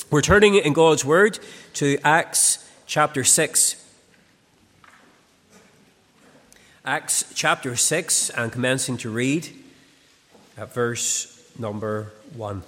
We're turning in God's Word to Acts chapter 6. Acts chapter 6, and commencing to read at verse number 1.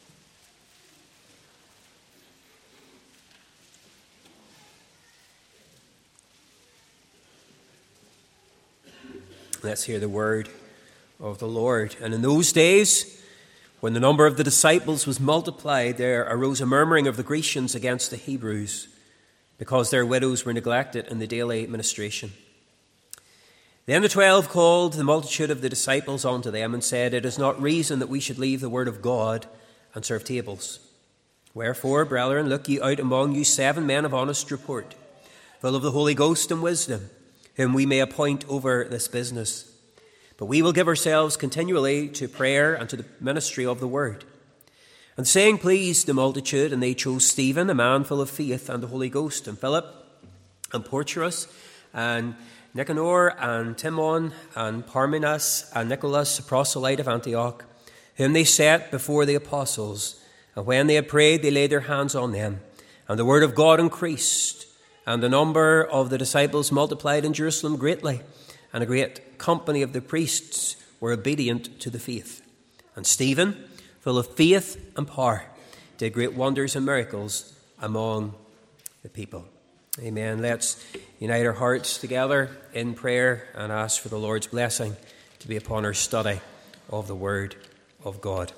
Let's hear the word of the Lord. And in those days, when the number of the disciples was multiplied, there arose a murmuring of the Grecians against the Hebrews, because their widows were neglected in the daily ministration. Then the 12 called the multitude of the disciples unto them, and said, It is not reason that we should leave the word of God and serve tables. Wherefore, brethren, look ye out among you 7 men of honest report, full of the Holy Ghost and wisdom, whom we may appoint over this business. But we will give ourselves continually to prayer and to the ministry of the word. And the saying pleased the multitude, and they chose Stephen, a man full of faith and the Holy Ghost, and Philip, and Prochorus, and Nicanor, and Timon, and Parmenas, and Nicholas, a proselyte of Antioch, whom they set before the apostles. And when they had prayed, they laid their hands on them. And the word of God increased, and the number of the disciples multiplied in Jerusalem greatly, and a great company of the priests were obedient to the faith. And Stephen, full of faith and power, did great wonders and miracles among the people. Amen. Let's unite our hearts together in prayer and ask for the Lord's blessing to be upon our study of the Word of God.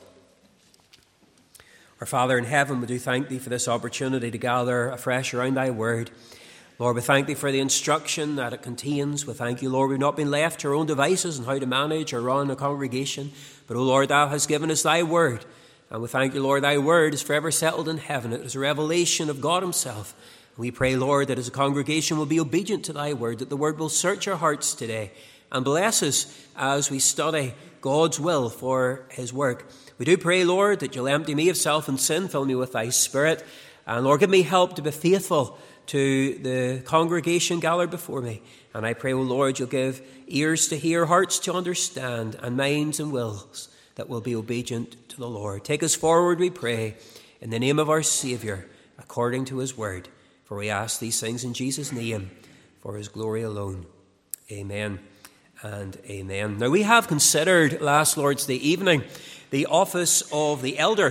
Our Father in heaven, we do thank Thee for this opportunity to gather afresh around Thy Word. Lord, we thank Thee for the instruction that it contains. We thank You, Lord, we've not been left to our own devices and how to manage or run a congregation. But, O Lord, Thou hast given us Thy Word. And we thank You, Lord, Thy Word is forever settled in heaven. It is a revelation of God Himself. And we pray, Lord, that as a congregation we'll be obedient to Thy Word, that the Word will search our hearts today and bless us as we study God's will for His work. We do pray, Lord, that You'll empty me of self and sin, fill me with Thy Spirit. And, Lord, give me help to be faithful to the congregation gathered before me. And I pray, O Lord, You'll give ears to hear, hearts to understand, and minds and wills that will be obedient to the Lord. Take us forward, we pray, in the name of our Saviour, according to His word. For we ask these things in Jesus' name, for His glory alone. Amen and amen. Now, we have considered last Lord's Day evening the office of the elder.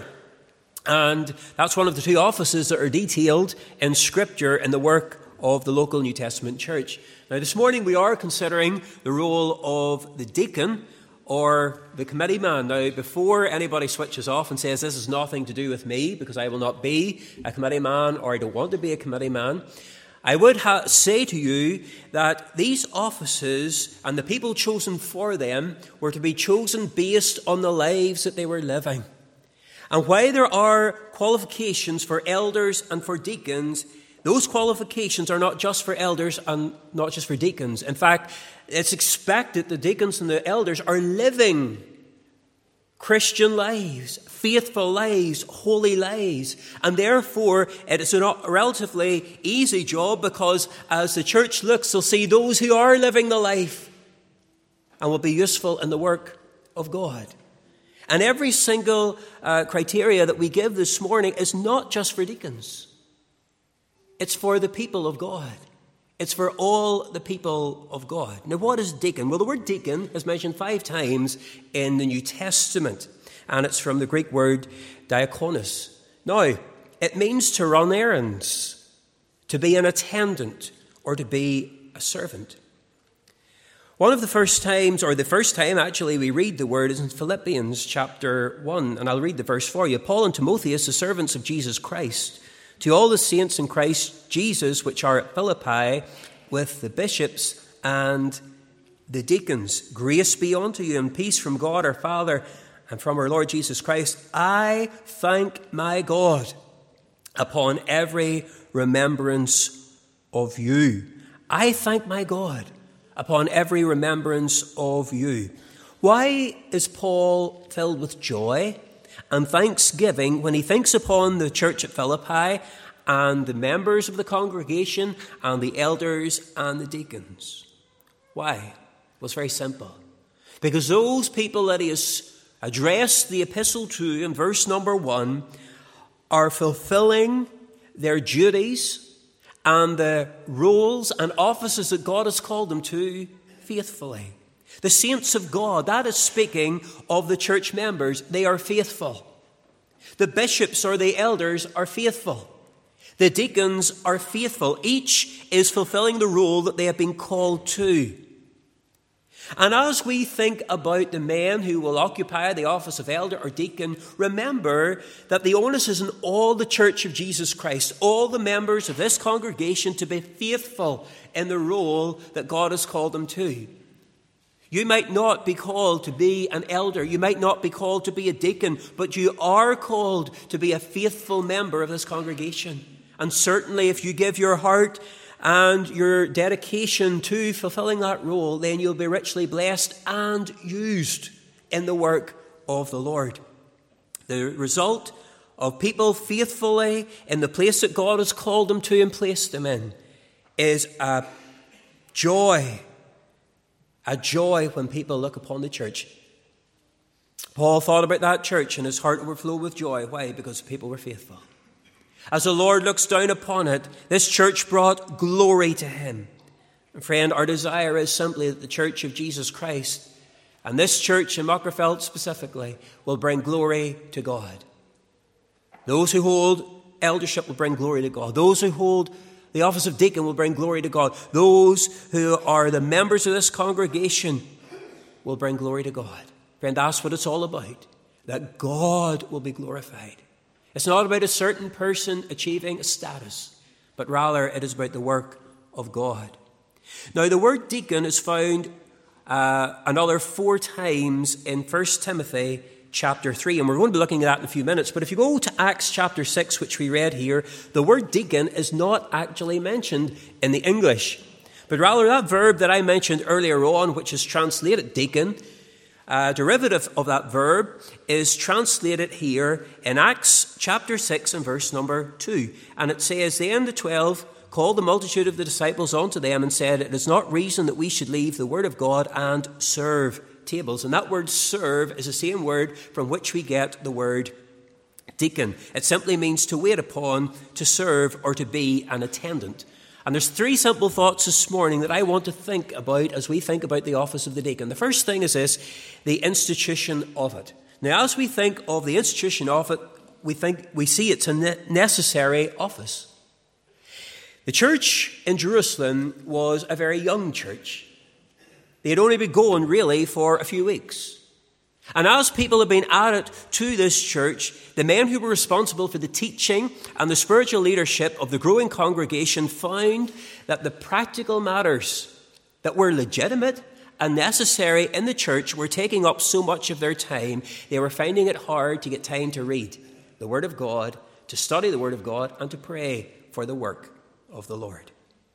And that's one of the 2 offices that are detailed in Scripture in the work of the local New Testament church. Now, this morning we are considering the role of the deacon or the committee man. Now, before anybody switches off and says, this has nothing to do with me because I will not be a committee man or I don't want to be a committee man, I would say to you that these offices and the people chosen for them were to be chosen based on the lives that they were living. And while there are qualifications for elders and for deacons, those qualifications are not just for elders and not just for deacons. In fact, it's expected the deacons and the elders are living Christian lives, faithful lives, holy lives. And therefore, it is a relatively easy job because as the church looks, they'll see those who are living the life and will be useful in the work of God. And every single criteria that we give this morning is not just for deacons. It's for the people of God. It's for all the people of God. Now, what is deacon? Well, the word deacon is mentioned 5 times in the New Testament, and it's from the Greek word diakonos. Now, it means to run errands, to be an attendant, or to be a servant. One of the first times, or the first time actually we read the word is in Philippians chapter 1, and I'll read the verse for you. Paul and Timotheus, the servants of Jesus Christ, to all the saints in Christ Jesus which are at Philippi, with the bishops and the deacons, grace be unto you and peace from God our Father and from our Lord Jesus Christ. I thank my God upon every remembrance of you. I thank my God upon every remembrance of you. Why is Paul filled with joy and thanksgiving when he thinks upon the church at Philippi and the members of the congregation and the elders and the deacons? Why? Well, it's very simple. Because those people that he has addressed the epistle to in verse number 1 are fulfilling their duties and the roles and offices that God has called them to faithfully. The saints of God, that is speaking of the church members, they are faithful. The bishops or the elders are faithful. The deacons are faithful. Each is fulfilling the role that they have been called to. And as we think about the men who will occupy the office of elder or deacon, remember that the onus is on all the church of Jesus Christ, all the members of this congregation, to be faithful in the role that God has called them to. You might not be called to be an elder. You might not be called to be a deacon, but you are called to be a faithful member of this congregation. And certainly if you give your heart and your dedication to fulfilling that role, then you'll be richly blessed and used in the work of the Lord. The result of people faithfully in the place that God has called them to and placed them in is a joy when people look upon the church. Paul thought about that church and his heart overflowed with joy. Why? Because people were faithful. As the Lord looks down upon it, this church brought glory to him. And friend, our desire is simply that the church of Jesus Christ, and this church in Magherafelt specifically, will bring glory to God. Those who hold eldership will bring glory to God. Those who hold the office of deacon will bring glory to God. Those who are the members of this congregation will bring glory to God. Friend, that's what it's all about, that God will be glorified. It's not about a certain person achieving a status, but rather it is about the work of God. Now, the word deacon is found another 4 times in 1 Timothy chapter 3, and we're going to be looking at that in a few minutes. But if you go to Acts chapter 6, which we read here, the word deacon is not actually mentioned in the English, but rather that verb that I mentioned earlier on, which is translated deacon, a derivative of that verb is translated here in Acts chapter 6 and verse number 2. And it says, "Then the 12 called the multitude of the disciples unto them and said, It is not reason that we should leave the word of God and serve tables." And that word serve is the same word from which we get the word deacon. It simply means to wait upon, to serve, or to be an attendant. And there's 3 simple thoughts this morning that I want to think about as we think about the office of the deacon. The first thing is this, the institution of it. Now, as we think of the institution of it, we see it's a necessary office. The church in Jerusalem was a very young church. They had only been going really for a few weeks. And as people have been added to this church, the men who were responsible for the teaching and the spiritual leadership of the growing congregation found that the practical matters that were legitimate and necessary in the church were taking up so much of their time, they were finding it hard to get time to read the Word of God, to study the Word of God, and to pray for the work of the Lord.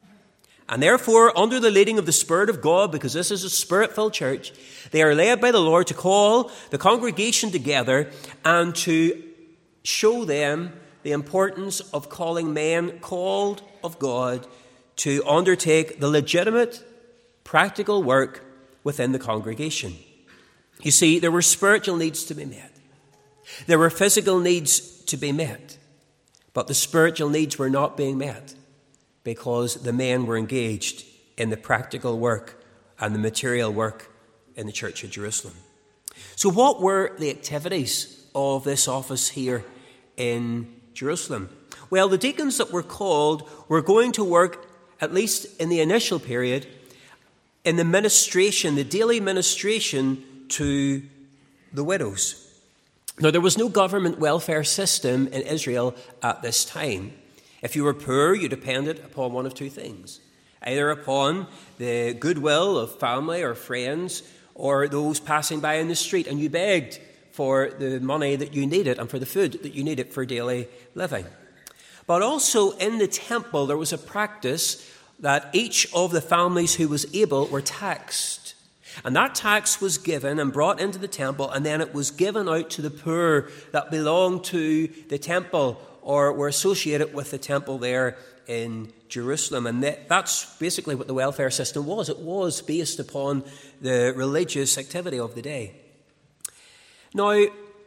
And therefore, under the leading of the Spirit of God, because this is a Spirit-filled church, they are led by the Lord to call the congregation together and to show them the importance of calling men called of God to undertake the legitimate, practical work within the congregation. You see, there were spiritual needs to be met. There were physical needs to be met. But the spiritual needs were not being met because the men were engaged in the practical work and the material work in the church of Jerusalem. So what were the activities of this office here in Jerusalem? Well, the deacons that were called were going to work, at least in the initial period, in the ministration, the daily ministration to the widows. Now, there was no government welfare system in Israel at this time. If you were poor, you depended upon one of 2 things. Either upon the goodwill of family or friends or those passing by in the street, and you begged for the money that you needed and for the food that you needed for daily living. But also in the temple, there was a practice that each of the families who was able were taxed. And that tax was given and brought into the temple, and then it was given out to the poor that belonged to the temple or were associated with the temple there in Jerusalem. And that's basically what the welfare system was. It was based upon the religious activity of the day. Now,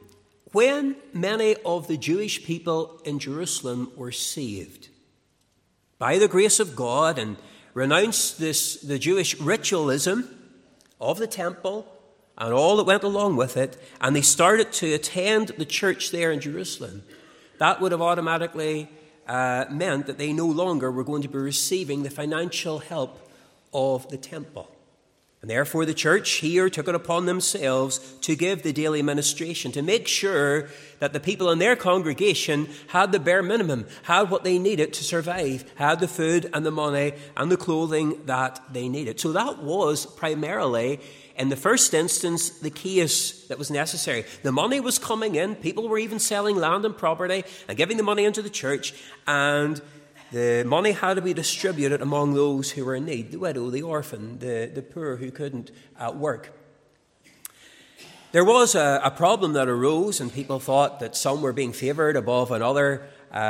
when many of the Jewish people in Jerusalem were saved by the grace of God and renounced the Jewish ritualism of the temple and all that went along with it, and they started to attend the church there in Jerusalem, that would have automatically meant that they no longer were going to be receiving the financial help of the temple. And therefore the church here took it upon themselves to give the daily ministration, to make sure that the people in their congregation had the bare minimum, had what they needed to survive, had the food and the money and the clothing that they needed. So that was primarily, in the first instance, the case that was necessary. The money was coming in, people were even selling land and property and giving the money into the church, and the money had to be distributed among those who were in need, the widow, the orphan, the poor who couldn't work. There was a problem that arose, and people thought that some were being favoured above another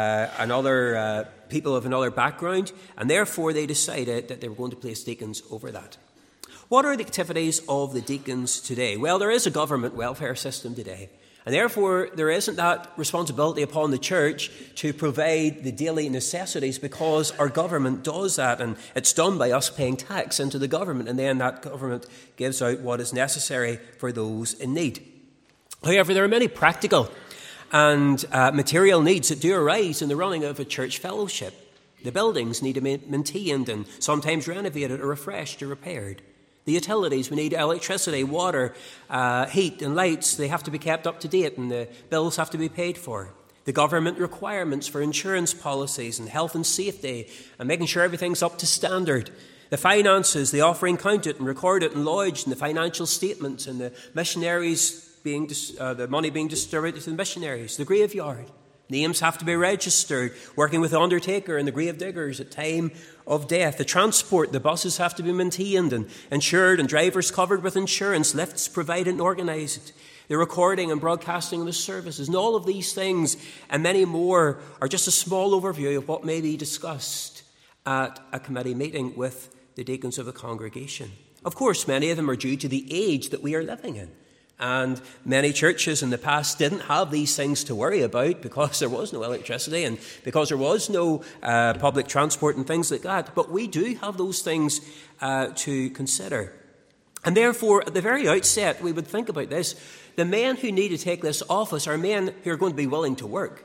people of another background, and therefore they decided that they were going to place deacons over that. What are the activities of the deacons today? Well, there is a government welfare system today. And therefore, there isn't that responsibility upon the church to provide the daily necessities, because our government does that, and it's done by us paying tax into the government, and then that government gives out what is necessary for those in need. However, there are many practical and material needs that do arise in the running of a church fellowship. The buildings need to be maintained and sometimes renovated or refreshed or repaired. The utilities, we need electricity, water, heat and lights. They have to be kept up to date, and the bills have to be paid for. The government requirements for insurance policies and health and safety and making sure everything's up to standard. The finances, the offering counted and recorded and lodged, and the financial statements, and the missionaries the money being distributed to the missionaries. The graveyard. Names have to be registered, working with the undertaker and the grave diggers at time of death. The transport, the buses have to be maintained and insured, and drivers covered with insurance, lifts provided and organised. The recording and broadcasting of the services, and all of these things and many more are just a small overview of what may be discussed at a committee meeting with the deacons of the congregation. Of course, many of them are due to the age that we are living in. And many churches in the past didn't have these things to worry about because there was no electricity and because there was no public transport and things like that. But we do have those things to consider. And therefore, at the very outset, we would think about this. The men who need to take this office are men who are going to be willing to work.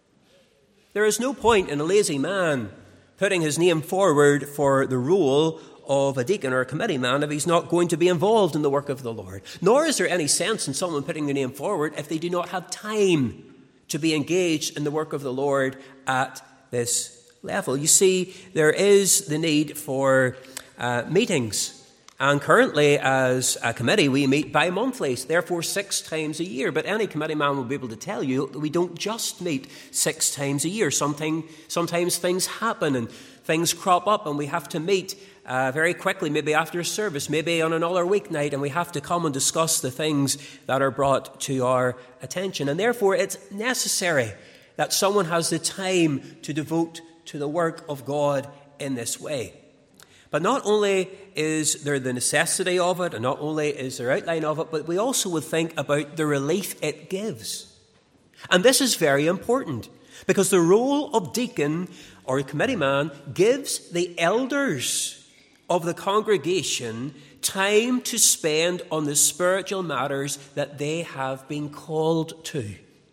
There is no point in a lazy man putting his name forward for the role of a deacon or a committee man if he's not going to be involved in the work of the Lord. Nor is there any sense in someone putting their name forward if they do not have time to be engaged in the work of the Lord at this level. You see, there is the need for meetings. And currently, as a committee, we meet bi-monthly, therefore 6 times a year. But any committee man will be able to tell you that we don't just meet 6 times a year. Sometimes things happen and things crop up, and we have to meet very quickly, maybe after a service, maybe on another weeknight, and we have to come and discuss the things that are brought to our attention. And therefore, it's necessary that someone has the time to devote to the work of God in this way. But not only is there the necessity of it, and not only is there outline of it, but we also would think about the relief it gives. And this is very important, because the role of deacon or committee man gives the elders of the congregation time to spend on the spiritual matters that they have been called to.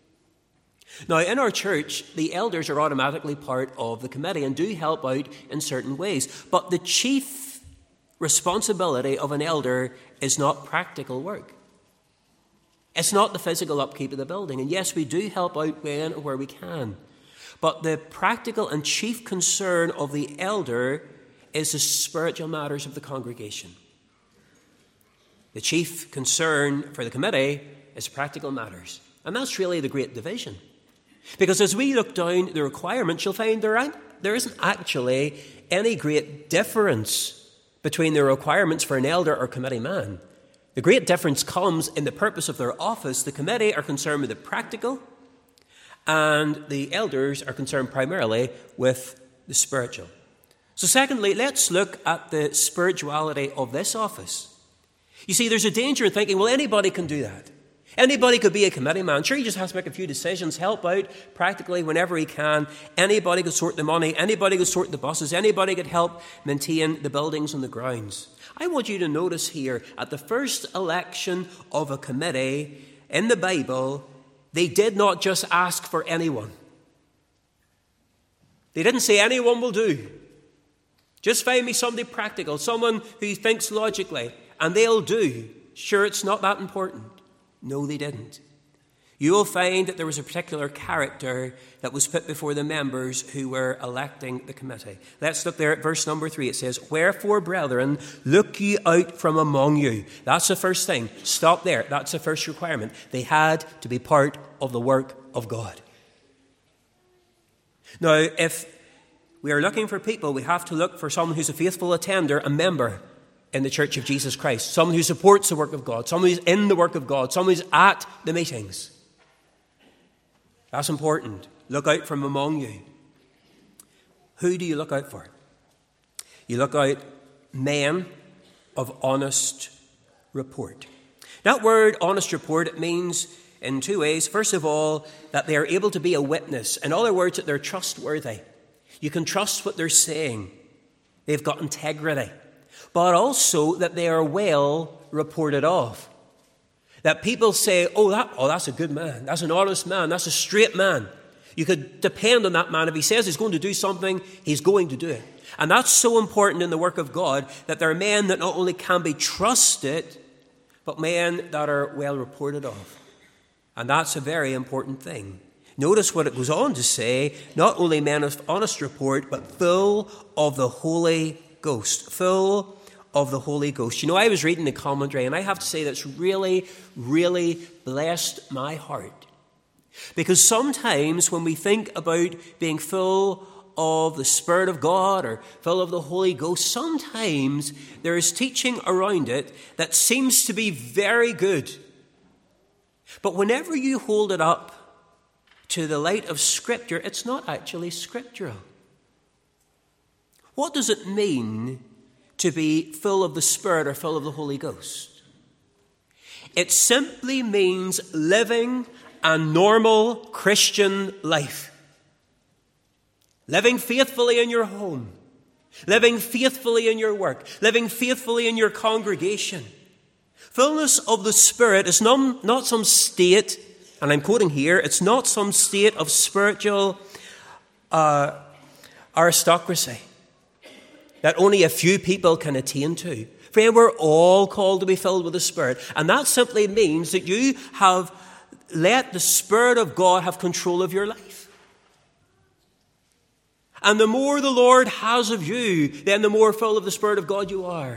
Now, in our church, the elders are automatically part of the committee and do help out in certain ways. But the chief responsibility of an elder is not practical work. It's not the physical upkeep of the building. And yes, we do help out when and where we can. But the practical and chief concern of the elder is the spiritual matters of the congregation. The chief concern for the committee is practical matters. And that's really the great division. Because as we look down the requirements, you'll find there isn't actually any great difference between the requirements for an elder or committee man. The great difference comes in the purpose of their office. The committee are concerned with the practical, and the elders are concerned primarily with the spiritual. So secondly, let's look at the spirituality of this office. You see, there's a danger in thinking, well, anybody can do that. Anybody could be a committee man. Sure, he just has to make a few decisions, help out practically whenever he can. Anybody could sort the money. Anybody could sort the buses. Anybody could help maintain the buildings and the grounds. I want you to notice here, at the first election of a committee in the Bible, they did not just ask for anyone. They didn't say anyone will do. Just find me somebody practical, someone who thinks logically, and they'll do. Sure, it's not that important. No, they didn't. You will find that there was a particular character that was put before the members who were electing the committee. Let's look there at verse number 3. It says, "Wherefore, brethren, look ye out from among you." That's the first thing. Stop there. That's the first requirement. They had to be part of the work of God. Now, if we are looking for people, we have to look for someone who's a faithful attender, a member in the Church of Jesus Christ, someone who supports the work of God, someone who's in the work of God, someone who's at the meetings. That's important. Look out from among you. Who do you look out for? You look out men of honest report. That word, honest report, it means in two ways. First of all, that they are able to be a witness. In other words, that they're trustworthy. You can trust what they're saying. They've got integrity. But also that they are well reported of. That people say, oh, that's a good man. That's an honest man. That's a straight man. You could depend on that man. If he says he's going to do something, he's going to do it. And that's so important in the work of God, that there are men that not only can be trusted, but men that are well reported of. And that's a very important thing. Notice what it goes on to say, not only men of honest report, but full of the Holy Ghost. Full of the Holy Ghost. You know, I was reading the commentary, and I have to say that's really, really blessed my heart. Because sometimes when we think about being full of the Spirit of God or full of the Holy Ghost, sometimes there is teaching around it that seems to be very good. But whenever you hold it up to the light of Scripture, it's not actually scriptural. What does it mean to be full of the Spirit or full of the Holy Ghost? It simply means living a normal Christian life. Living faithfully in your home. Living faithfully in your work. Living faithfully in your congregation. Fullness of the Spirit is not some state, and I'm quoting here, it's not some state of spiritual aristocracy that only a few people can attain to. Friend, we're all called to be filled with the Spirit. And that simply means that you have let the Spirit of God have control of your life. And the more the Lord has of you, then the more full of the Spirit of God you are.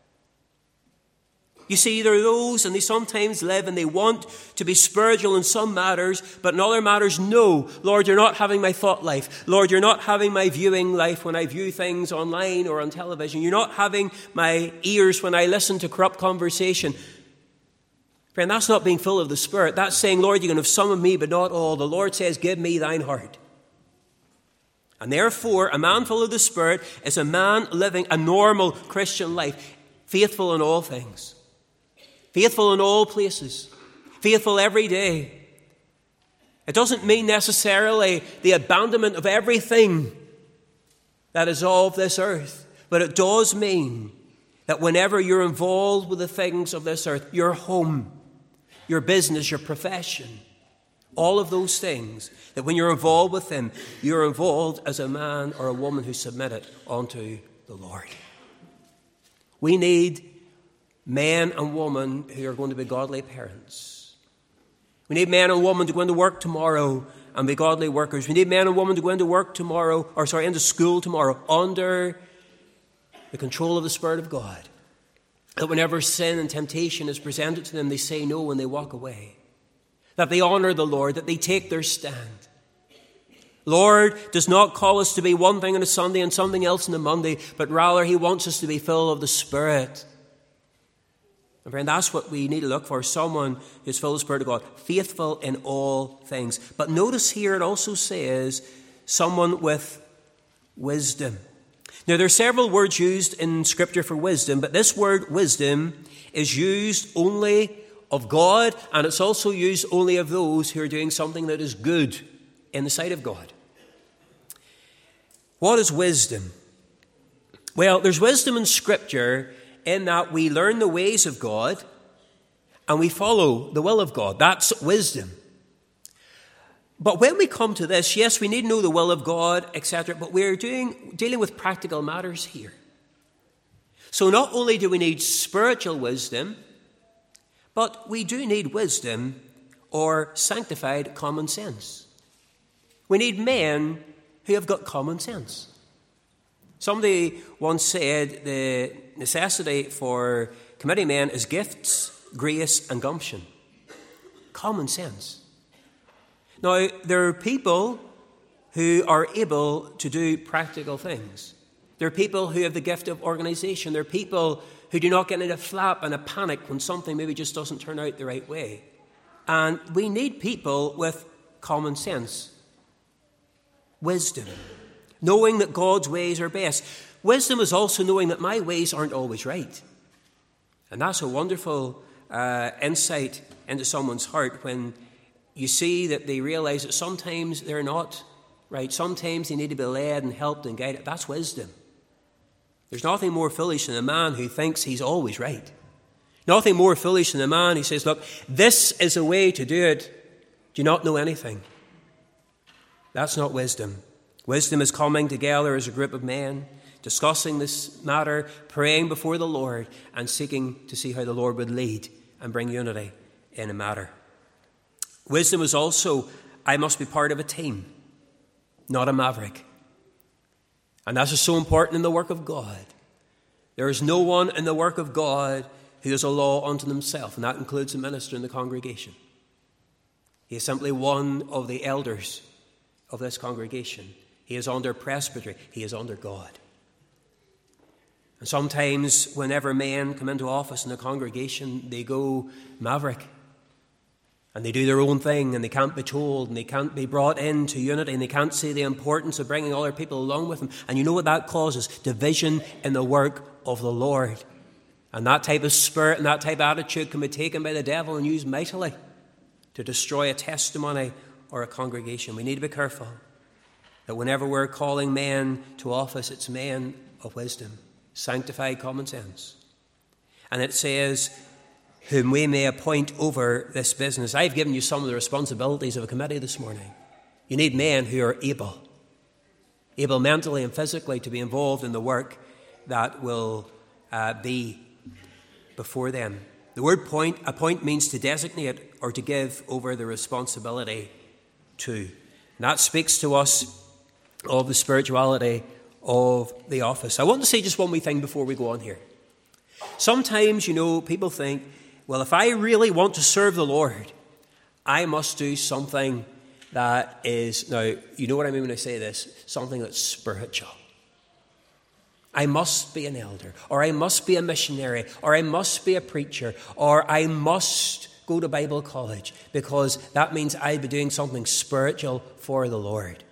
You see, there are those, and they sometimes live and they want to be spiritual in some matters, but in other matters, no. Lord, you're not having my thought life. Lord, you're not having my viewing life when I view things online or on television. You're not having my ears when I listen to corrupt conversation. Friend, that's not being full of the Spirit. That's saying, Lord, you can have some of me, but not all. The Lord says, give me thine heart. And therefore, a man full of the Spirit is a man living a normal Christian life, faithful in all things. Faithful in all places. Faithful every day. It doesn't mean necessarily the abandonment of everything that is of this earth. But it does mean that whenever you're involved with the things of this earth, your home, your business, your profession, all of those things, that when you're involved with them, you're involved as a man or a woman who submitted unto the Lord. We need men and women who are going to be godly parents. We need men and women to go into work tomorrow and be godly workers. We need men and women to go into work tomorrow, into school tomorrow, under the control of the Spirit of God. That whenever sin and temptation is presented to them, they say no when they walk away. That they honor the Lord, that they take their stand. Lord does not call us to be one thing on a Sunday and something else on a Monday, but rather He wants us to be full of the Spirit. And friend, that's what we need to look for, someone who's full of the Spirit of God, faithful in all things. But notice here it also says, someone with wisdom. Now, there are several words used in Scripture for wisdom, but this word wisdom is used only of God, and it's also used only of those who are doing something that is good in the sight of God. What is wisdom? Well, there's wisdom in Scripture in that we learn the ways of God and we follow the will of God. That's wisdom. But when we come to this, yes, we need to know the will of God, etc., but we're dealing with practical matters here. So not only do we need spiritual wisdom, but we do need wisdom or sanctified common sense. We need men who have got common sense. Somebody once said the necessity for committee men is gifts, grace, and gumption. Common sense. Now, there are people who are able to do practical things. There are people who have the gift of organisation. There are people who do not get in a flap and a panic when something maybe just doesn't turn out the right way. And we need people with common sense. Wisdom. Knowing that God's ways are best. Wisdom is also knowing that my ways aren't always right. And that's a wonderful insight into someone's heart when you see that they realize that sometimes they're not right. Sometimes they need to be led and helped and guided. That's wisdom. There's nothing more foolish than a man who thinks he's always right. Nothing more foolish than a man who says, look, this is a way to do it. Do you not know anything? That's not wisdom. Wisdom is coming together as a group of men, discussing this matter, praying before the Lord, and seeking to see how the Lord would lead and bring unity in a matter. Wisdom is also, I must be part of a team, not a maverick. And that's so important in the work of God. There is no one in the work of God who is a law unto himself, and that includes the minister in the congregation. He is simply one of the elders of this congregation. He is under presbytery. He is under God. And sometimes whenever men come into office in the congregation, they go maverick. And they do their own thing, and they can't be told, and they can't be brought into unity, and they can't see the importance of bringing other people along with them. And you know what that causes? Division in the work of the Lord. And that type of spirit and that type of attitude can be taken by the devil and used mightily to destroy a testimony or a congregation. We need to be careful that whenever we're calling men to office, it's men of wisdom, sanctified common sense. And it says, whom we may appoint over this business. I've given you some of the responsibilities of a committee this morning. You need men who are able mentally and physically to be involved in the work that will be before them. The word appoint means to designate or to give over the responsibility to. And that speaks to us of the spirituality of the office. I want to say just one wee thing before we go on here. Sometimes, people think, well, if I really want to serve the Lord, I must do something that is, now, you know what I mean when I say this, something that's spiritual. I must be an elder, or I must be a missionary, or I must be a preacher, or I must go to Bible college, because that means I'll be doing something spiritual for the Lord.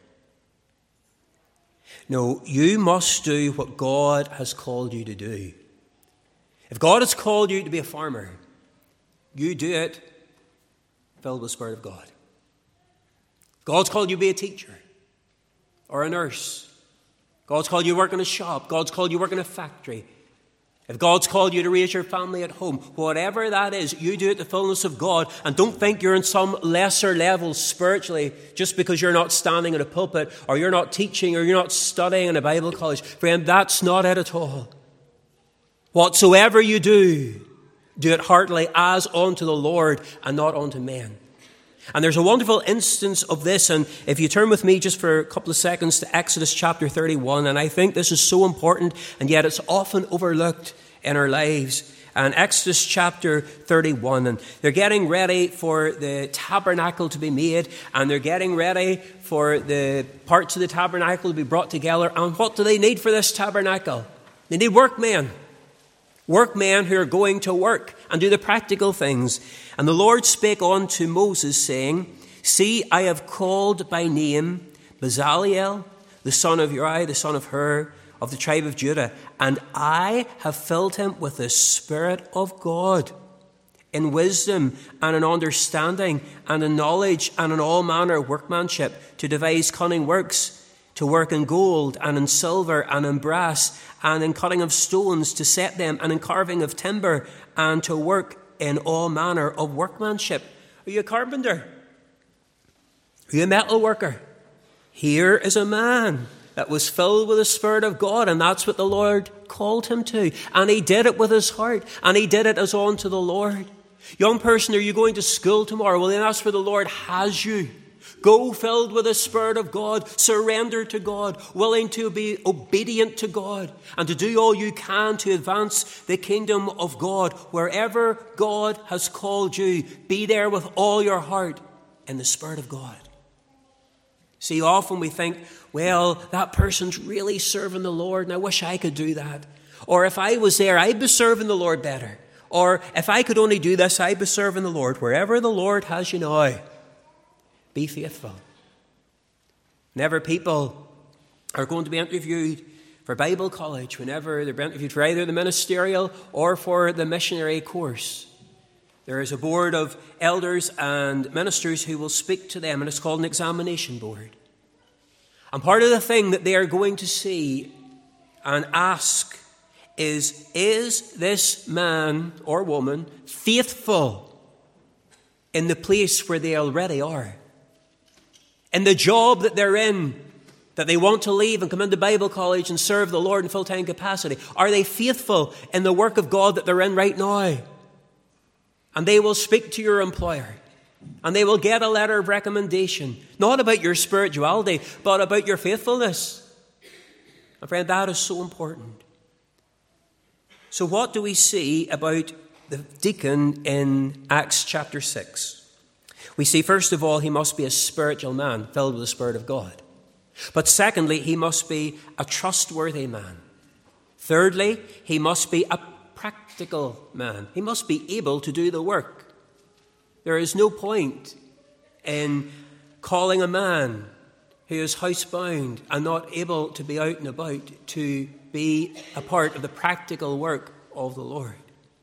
No, you must do what God has called you to do. If God has called you to be a farmer, you do it filled with the Spirit of God. If God's called you to be a teacher or a nurse, God's called you to work in a shop, God's called you to work in a factory, if God's called you to raise your family at home, whatever that is, you do it the fullness of God, and don't think you're in some lesser level spiritually just because you're not standing in a pulpit or you're not teaching or you're not studying in a Bible college. Friend, that's not it at all. Whatsoever you do it heartily as unto the Lord and not unto men. And there's a wonderful instance of this, and if you turn with me just for a couple of seconds to Exodus chapter 31, and I think this is so important, and yet it's often overlooked in our lives. And Exodus chapter 31, and they're getting ready for the tabernacle to be made, and they're getting ready for the parts of the tabernacle to be brought together. And what do they need for this tabernacle? They need workmen. Workmen who are going to work and do the practical things. And the Lord spake unto Moses, saying, See, I have called by name Bezaleel, the son of Uri, the son of Hur, of the tribe of Judah, and I have filled him with the Spirit of God in wisdom and in understanding and in knowledge and in all manner of workmanship, to devise cunning works, to work in gold and in silver and in brass and in cutting of stones, to set them, and in carving of timber, and to work in all manner of workmanship. Are you a carpenter? Are you a metal worker? Here is a man that was filled with the Spirit of God, and that's what the Lord called him to. And he did it with his heart, and he did it as unto the Lord. Young person, are you going to school tomorrow? Well, then that's where the Lord has you. Go filled with the Spirit of God, surrender to God, willing to be obedient to God, and to do all you can to advance the kingdom of God. Wherever God has called you, be there with all your heart in the Spirit of God. See, often we think, well, that person's really serving the Lord, and I wish I could do that. Or if I was there, I'd be serving the Lord better. Or if I could only do this, I'd be serving the Lord. Wherever the Lord has you now, be faithful. Whenever people are going to be interviewed for Bible college, whenever they're interviewed for either the ministerial or for the missionary course, there is a board of elders and ministers who will speak to them, and it's called an examination board. And part of the thing that they are going to see and ask is this man or woman faithful in the place where they already are? In the job that they're in, that they want to leave and come into Bible college and serve the Lord in full-time capacity? Are they faithful in the work of God that they're in right now? And they will speak to your employer, and they will get a letter of recommendation, not about your spirituality, but about your faithfulness. My friend, that is so important. So what do we see about the deacon in Acts chapter 6? We see, first of all, he must be a spiritual man, filled with the Spirit of God. But secondly, he must be a trustworthy man. Thirdly, he must be a practical man. He must be able to do the work. There is no point in calling a man who is housebound and not able to be out and about to be a part of the practical work of the Lord.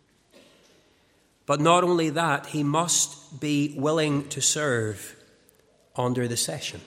But not only that, he must be willing to serve under the session.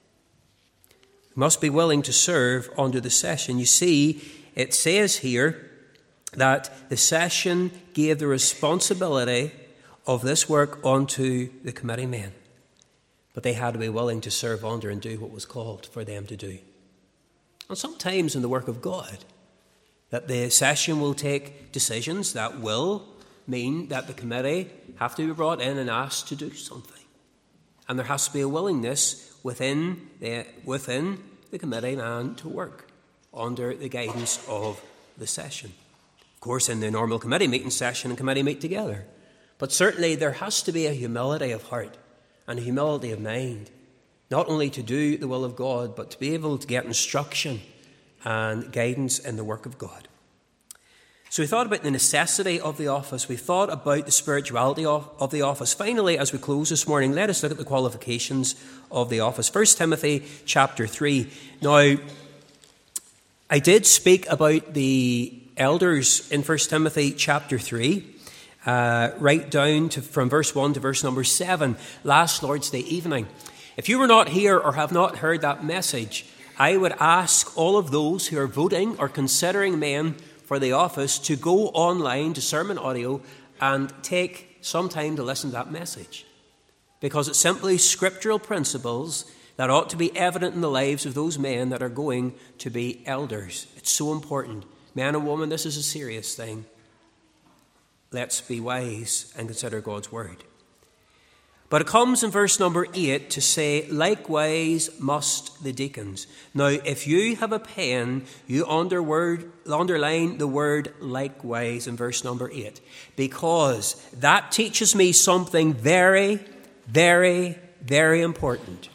He must be willing to serve under the session. You see, it says here that the session gave the responsibility of this work onto the committee men. But they had to be willing to serve under and do what was called for them to do. And sometimes in the work of God, that the session will take decisions that will mean that the committee have to be brought in and asked to do something. And there has to be a willingness within the committee man to work under the guidance of the session. Of course, in the normal committee meeting, session and committee meet together. But certainly there has to be a humility of heart and a humility of mind, not only to do the will of God, but to be able to get instruction and guidance in the work of God. So we thought about the necessity of the office. We thought about the spirituality of the office. Finally, as we close this morning, let us look at the qualifications of the office. 1 Timothy chapter 3. Now, I did speak about the elders in 1 Timothy chapter 3, right down from verse 1 to verse number 7, last Lord's Day evening. If you were not here or have not heard that message, I would ask all of those who are voting or considering men for the office to go online to Sermon Audio and take some time to listen to that message. Because it's simply scriptural principles that ought to be evident in the lives of those men that are going to be elders. It's so important. Man and woman, this is a serious thing. Let's be wise and consider God's word. But it comes in verse number 8 to say, likewise must the deacons. Now, if you have a pen, you underline the word likewise in verse number 8. Because that teaches me something very, very, very important.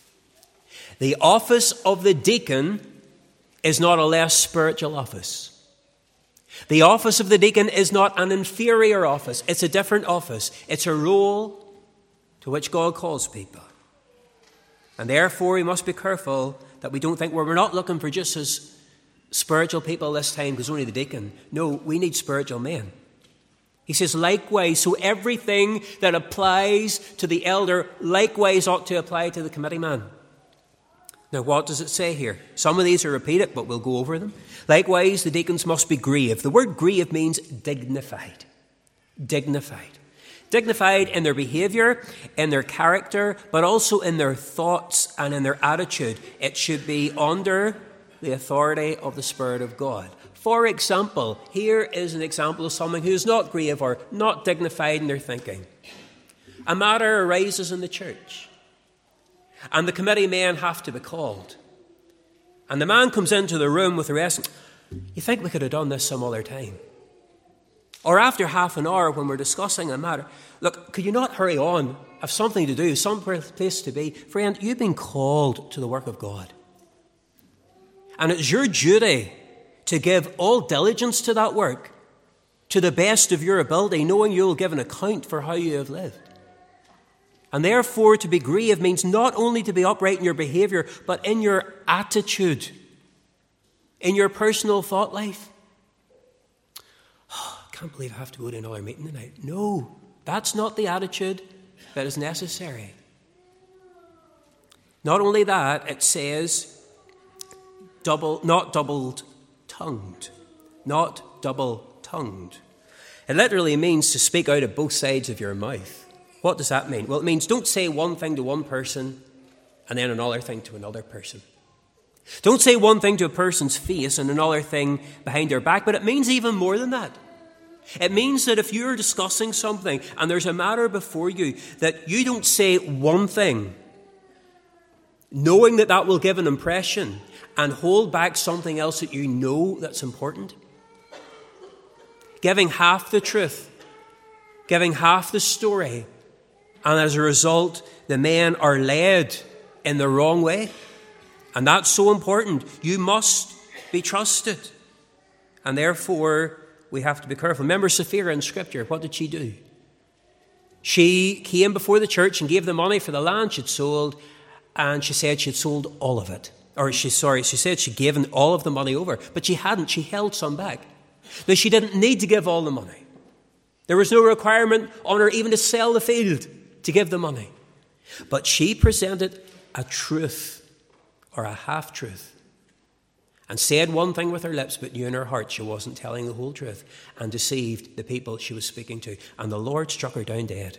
The office of the deacon is not a less spiritual office. The office of the deacon is not an inferior office. It's a different office. It's a role to which God calls people. And therefore, we must be careful that we don't think, well, we're not looking for just as spiritual people this time because only the deacon. No, we need spiritual men. He says, likewise, so everything that applies to the elder likewise ought to apply to the committee man. Now, what does it say here? Some of these are repeated, but we'll go over them. Likewise, the deacons must be grave. The word grave means dignified. Dignified. Dignified in their behaviour, in their character, but also in their thoughts and in their attitude. It should be under the authority of the Spirit of God. For example, here is an example of someone who is not grave or not dignified in their thinking. A matter arises in the church, and the committee men have to be called. And the man comes into the room with the rest. You think we could have done this some other time? Or after half an hour when we're discussing a matter, look, could you not hurry on? Have something to do, some place to be. Friend, you've been called to the work of God. And it's your duty to give all diligence to that work, to the best of your ability, knowing you'll give an account for how you have lived. And therefore, to be grave means not only to be upright in your behaviour, but in your attitude, in your personal thought life. Oh, I can't believe I have to go to another meeting tonight. No, that's not the attitude that is necessary. Not only that, it says, not double-tongued. Not double-tongued. It literally means to speak out of both sides of your mouth. What does that mean? Well, it means don't say one thing to one person and then another thing to another person. Don't say one thing to a person's face and another thing behind their back, but it means even more than that. It means that if you're discussing something and there's a matter before you, that you don't say one thing, knowing that that will give an impression, and hold back something else that you know that's important. Giving half the truth, giving half the story, and as a result, the men are led in the wrong way. And that's so important. You must be trusted. And therefore, we have to be careful. Remember Sapphira in Scripture. What did she do? She came before the church and gave the money for the land she'd sold, and she said she'd sold all of it. She said she'd given all of the money over, but she hadn't. She held some back. Now, she didn't need to give all the money. There was no requirement on her even to sell the field to give the money. But she presented a truth or a half-truth and said one thing with her lips, but knew in her heart she wasn't telling the whole truth, and deceived the people she was speaking to. And the Lord struck her down dead.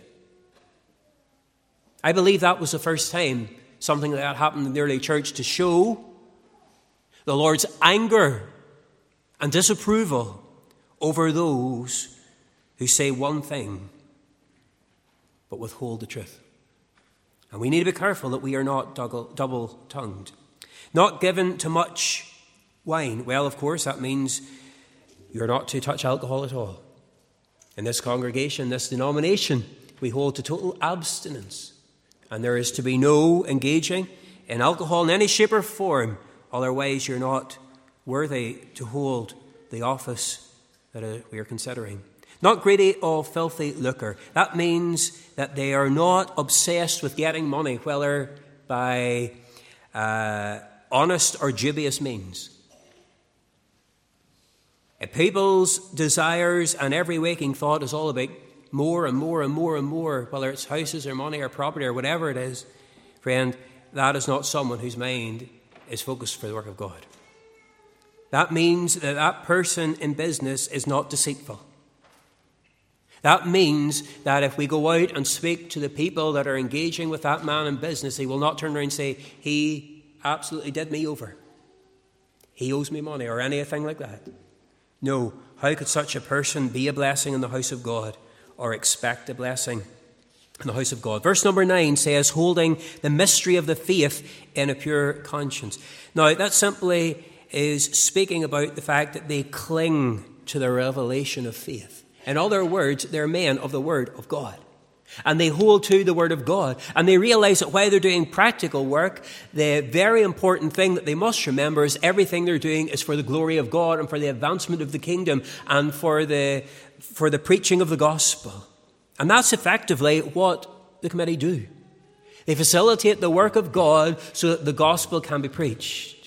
I believe that was the first time something like that happened in the early church, to show the Lord's anger and disapproval over those who say one thing but withhold the truth. And we need to be careful that we are not double-tongued. Not given to much wine. Well, of course, that means you're not to touch alcohol at all. In this congregation, this denomination, we hold to total abstinence. And there is to be no engaging in alcohol in any shape or form. Otherwise, you're not worthy to hold the office that we are considering. Not greedy of filthy lucre. That means that they are not obsessed with getting money, whether by honest or dubious means. If people's desires and every waking thought is all about more and more and more and more, whether it's houses or money or property or whatever it is, friend, that is not someone whose mind is focused for the work of God. That means that that person in business is not deceitful. That means that if we go out and speak to the people that are engaging with that man in business, he will not turn around and say, he absolutely did me over. He owes me money or anything like that. No, how could such a person be a blessing in the house of God or expect a blessing in the house of God? Verse number 9 says, holding the mystery of the faith in a pure conscience. Now, that simply is speaking about the fact that they cling to the revelation of faith. In other words, they're men of the Word of God. And they hold to the Word of God. And they realize that while they're doing practical work, the very important thing that they must remember is everything they're doing is for the glory of God and for the advancement of the kingdom and for the preaching of the gospel. And that's effectively what the committee do. They facilitate the work of God so that the gospel can be preached.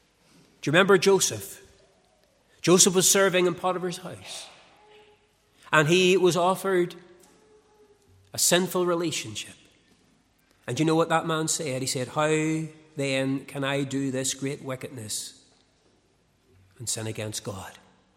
Do you remember Joseph? Joseph was serving in Potiphar's house. And he was offered a sinful relationship. And you know what that man said? He said, how then can I do this great wickedness and sin against God?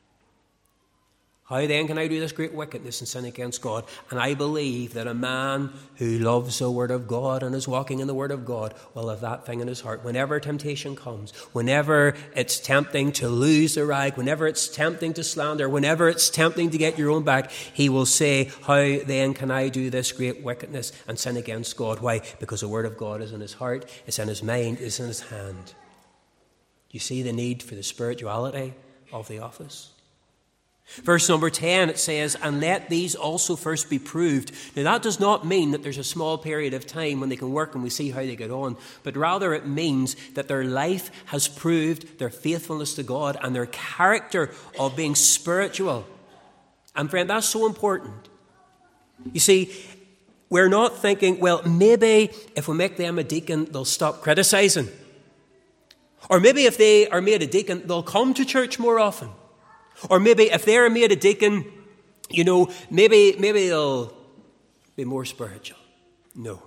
How then can I do this great wickedness and sin against God? And I believe that a man who loves the Word of God and is walking in the Word of God will have that thing in his heart. Whenever temptation comes, whenever it's tempting to lose the rag, whenever it's tempting to slander, whenever it's tempting to get your own back, he will say, how then can I do this great wickedness and sin against God? Why? Because the Word of God is in his heart, it's in his mind, it's in his hand. You see the need for the spirituality of the office? Verse number 10, it says, and let these also first be proved. Now that does not mean that there's a small period of time when they can work and we see how they get on, but rather it means that their life has proved their faithfulness to God and their character of being spiritual. And friend, that's so important. You see, we're not thinking, well, maybe if we make them a deacon, they'll stop criticising. Or maybe if they are made a deacon, they'll come to church more often. Or maybe if they're made a deacon, maybe they'll be more spiritual. No.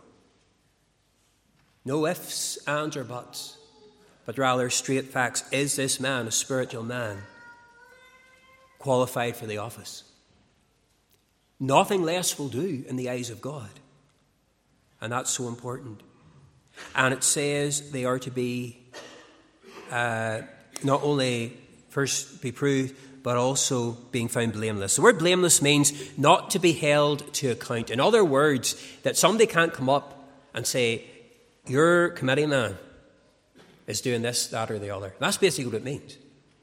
No ifs, ands, or buts, but rather straight facts. Is this man a spiritual man, qualified for the office? Nothing less will do in the eyes of God. And that's so important. And it says they are to be not only first be proved, but also being found blameless. The word blameless means not to be held to account. In other words, that somebody can't come up and say, your committee man is doing this, that, or the other. That's basically what it means.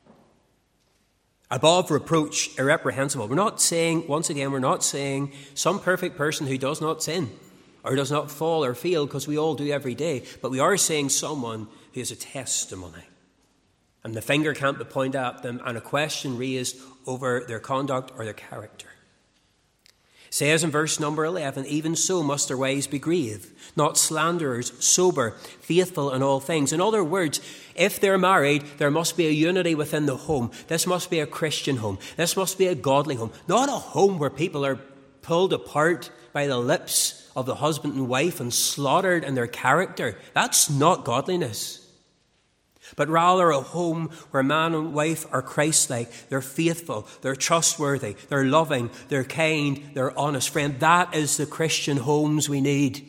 Above reproach, irreprehensible. We're not saying some perfect person who does not sin or does not fall or fail, because we all do every day, but we are saying someone who has a testimony. And the finger can't be pointed at them and a question raised over their conduct or their character. It says in verse number 11, even so must their wives be grave, not slanderers, sober, faithful in all things. In other words, if they're married, there must be a unity within the home. This must be a Christian home. This must be a godly home. Not a home where people are pulled apart by the lips of the husband and wife and slaughtered in their character. That's not godliness. But rather a home where man and wife are Christ-like, they're faithful, they're trustworthy, they're loving, they're kind, they're honest. Friend, that is the Christian homes we need.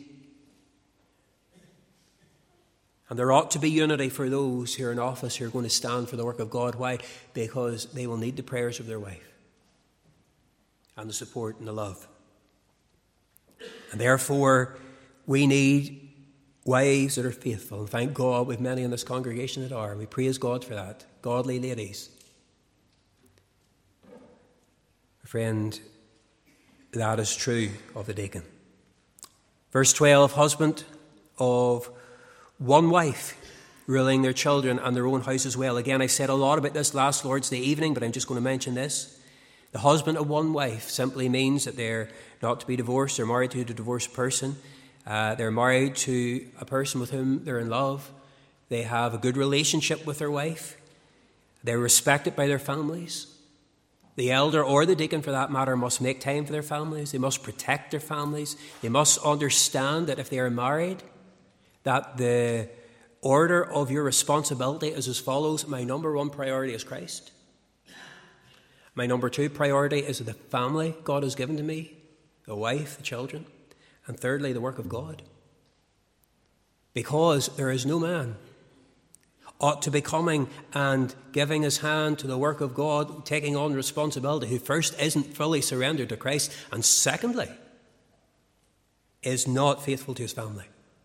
And there ought to be unity for those who are in office who are going to stand for the work of God. Why? Because they will need the prayers of their wife and the support and the love. And therefore, we need wives that are faithful. And thank God we have many in this congregation that are. We praise God for that. Godly ladies. Friend, that is true of the deacon. Verse 12, husband of one wife, ruling their children and their own house as well. Again, I said a lot about this last Lord's Day evening, but I'm just going to mention this. The husband of one wife simply means that they're not to be divorced. They're married to a divorced person. They're married to a person with whom they're in love. They have a good relationship with their wife. They're respected by their families. The elder or the deacon, for that matter, must make time for their families. They must protect their families. They must understand that if they are married, that the order of your responsibility is as follows. My number one priority is Christ. My number two priority is the family God has given to me, the wife, the children. And thirdly, the work of God. Because there is no man ought to be coming and giving his hand to the work of God, taking on responsibility, who first isn't fully surrendered to Christ, and secondly, is not faithful to his family.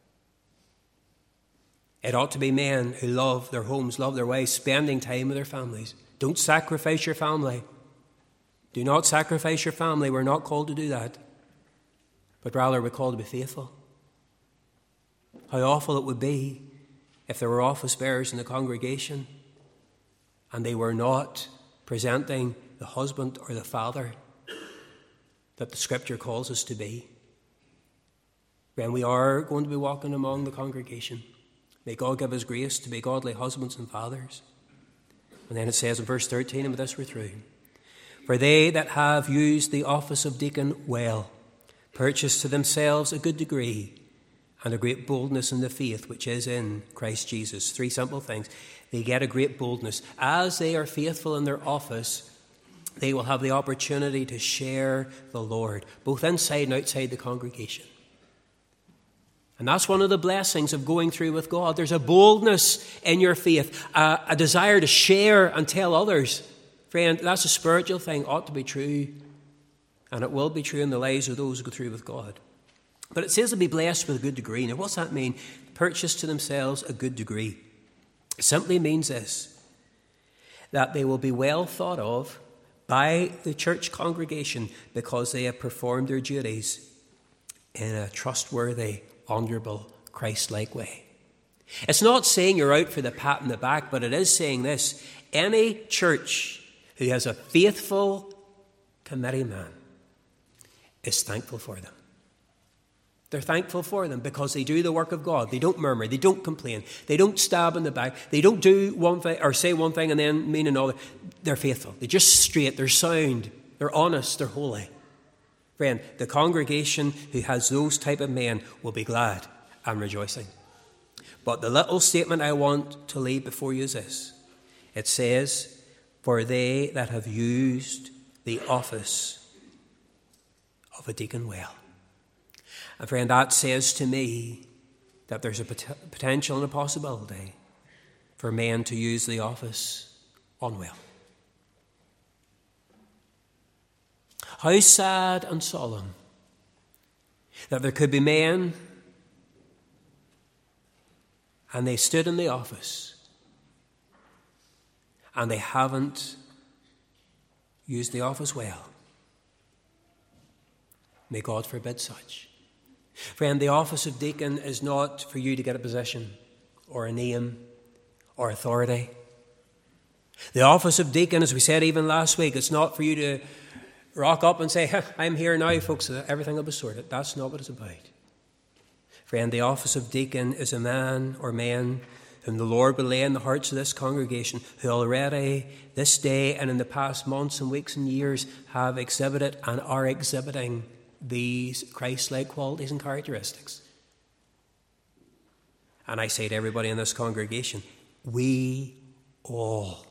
It ought to be men who love their homes, love their wives, spending time with their families. Don't sacrifice your family. Do not sacrifice your family. We're not called to do that. But rather we're called to be faithful. How awful it would be if there were office bearers in the congregation and they were not presenting the husband or the father that the Scripture calls us to be. When we are going to be walking among the congregation, may God give us grace to be godly husbands and fathers. And then it says in verse 13, and with this we're through, For they that have used the office of deacon well purchase to themselves a good degree and a great boldness in the faith which is in Christ Jesus. 3 simple things. They get a great boldness. As they are faithful in their office, they will have the opportunity to share the Lord, both inside and outside the congregation. And that's one of the blessings of going through with God. There's a boldness in your faith, a desire to share and tell others. Friend, that's a spiritual thing, ought to be true. And it will be true in the lives of those who go through with God. But it says to be blessed with a good degree. Now, what's that mean? Purchase to themselves a good degree. It simply means this, that they will be well thought of by the church congregation because they have performed their duties in a trustworthy, honourable, Christ-like way. It's not saying you're out for the pat in the back, but it is saying this: any church who has a faithful committee man is thankful for them. They're thankful for them because they do the work of God. They don't murmur. They don't complain. They don't stab in the back. They don't do one thing or say one thing and then mean another. They're faithful. They're just straight. They're sound. They're honest. They're holy. Friend, the congregation who has those type of men will be glad and rejoicing. But the little statement I want to leave before you is this. It says, for they that have used the office of a deacon well. And friend, that says to me that there's a potential and a possibility for men to use the office unwell. How sad and solemn that there could be men and they stood in the office and they haven't used the office well. May God forbid such. Friend, the office of deacon is not for you to get a position or a name or authority. The office of deacon, as we said even last week, it's not for you to rock up and say, I'm here now, folks, everything will be sorted. That's not what it's about. Friend, the office of deacon is a man or men whom the Lord will lay in the hearts of this congregation, who already this day and in the past months and weeks and years have exhibited and are exhibiting these Christ-like qualities and characteristics. And I say to everybody in this congregation, we all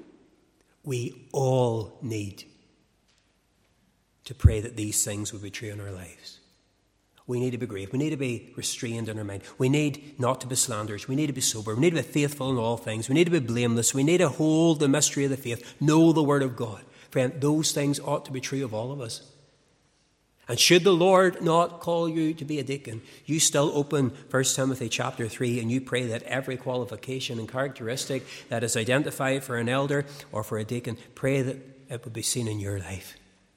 need to pray that these things will be true in our lives. We need to be grave. We need to be restrained in our mind. We need not to be slanderers. We need to be sober. We need to be faithful in all things. We need to be blameless. We need to hold the mystery of the faith, know the Word of God. Friend, those things ought to be true of all of us. And should the Lord not call you to be a deacon, you still open 1 Timothy chapter 3 and you pray that every qualification and characteristic that is identified for an elder or for a deacon, pray that it would be seen in your life.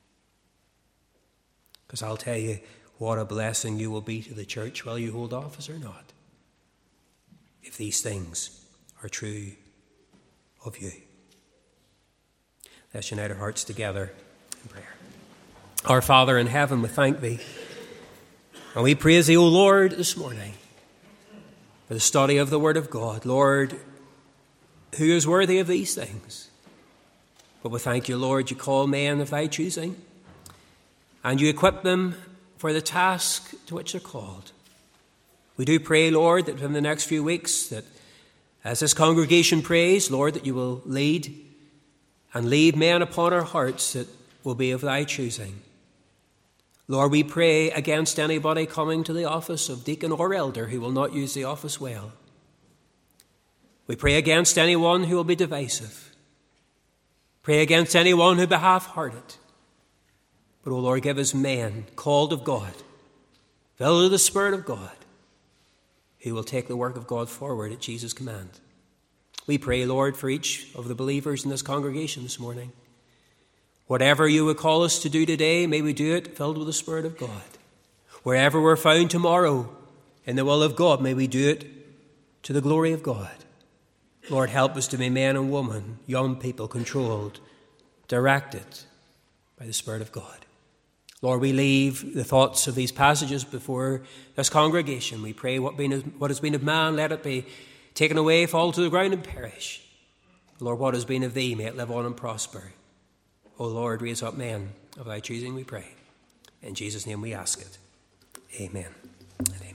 Because I'll tell you what a blessing you will be to the church, whether you hold office or not, if these things are true of you. Let's unite our hearts together in prayer. Our Father in heaven, we thank Thee. And we praise Thee, O Lord, this morning for the study of the Word of God. Lord, who is worthy of these things? But we thank You, Lord, You call men of Thy choosing, and You equip them for the task to which they're called. We do pray, Lord, that in the next few weeks, that as this congregation prays, Lord, that You will lead and leave men upon our hearts that will be of Thy choosing. Lord, we pray against anybody coming to the office of deacon or elder who will not use the office well. We pray against anyone who will be divisive. Pray against anyone who will be half-hearted. But, O Lord, give us men called of God, filled with the Spirit of God, who will take the work of God forward at Jesus' command. We pray, Lord, for each of the believers in this congregation this morning. Whatever You would call us to do today, may we do it filled with the Spirit of God. Wherever we're found tomorrow in the will of God, may we do it to the glory of God. Lord, help us to be men and women, young people, controlled, directed by the Spirit of God. Lord, we leave the thoughts of these passages before this congregation. We pray what has been of man, let it be taken away, fall to the ground and perish. Lord, what has been of Thee, may it live on and prosper. O Lord, raise up men of thy choosing, we pray. In Jesus' name we ask it. Amen and amen.